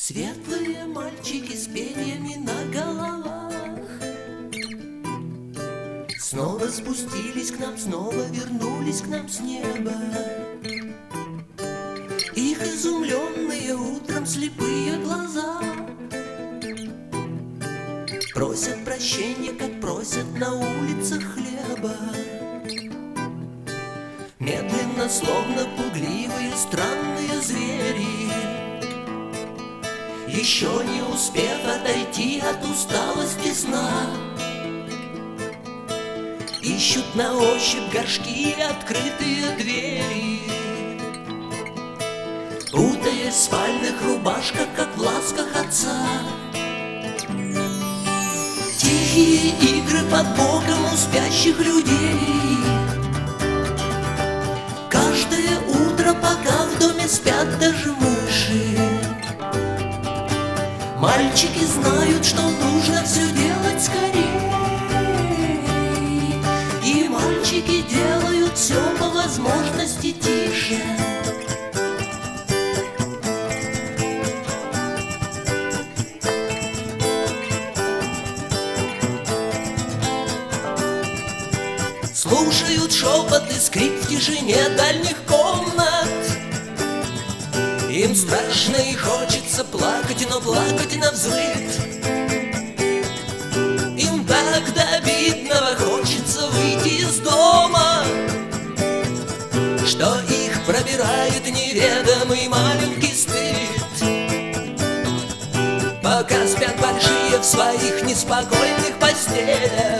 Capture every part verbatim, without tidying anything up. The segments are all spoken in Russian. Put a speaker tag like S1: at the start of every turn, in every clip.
S1: Светлые мальчики с перьями на головах снова спустились к нам, снова вернулись к нам с неба. Их изумленные утром слепые глаза просят прощения, как просят на улицах хлеба. Медленно, словно пугливые странные звери, еще не успев отойти от усталости сна, ищут на ощупь горшки и открытые двери, путаясь в спальных рубашках, как в ласках отца. Тихие игры под боком у спящих людей. Каждое утро, пока в доме спят даже мыши, мальчики знают, что нужно все делать скорее. И мальчики делают все по возможности тише. Слушают шепот и скрип в тишине дальних комнат. Им страшно и хочется плакать, но плакать навзрыд. Им так до обидного хочется выйти из дома, что их пробирает неведомый маленький стыд. Пока спят большие в своих неспокойных постелях,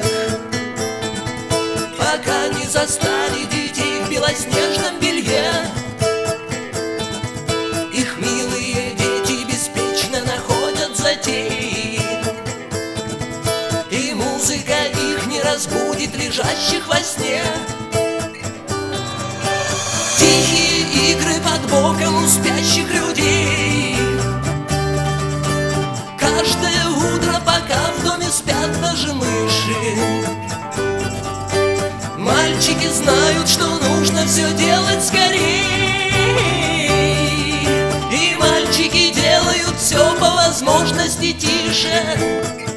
S1: пока не застали детей в белоснежном белье, их милые дети беспечно находят затеи, и музыка их не разбудит лежащих во сне. Тихие игры под боком у спящих людей. Каждое утро, пока в доме спят даже мыши, мальчики знают, что нужно все делать скорее. И мальчики делают все по возможности тише.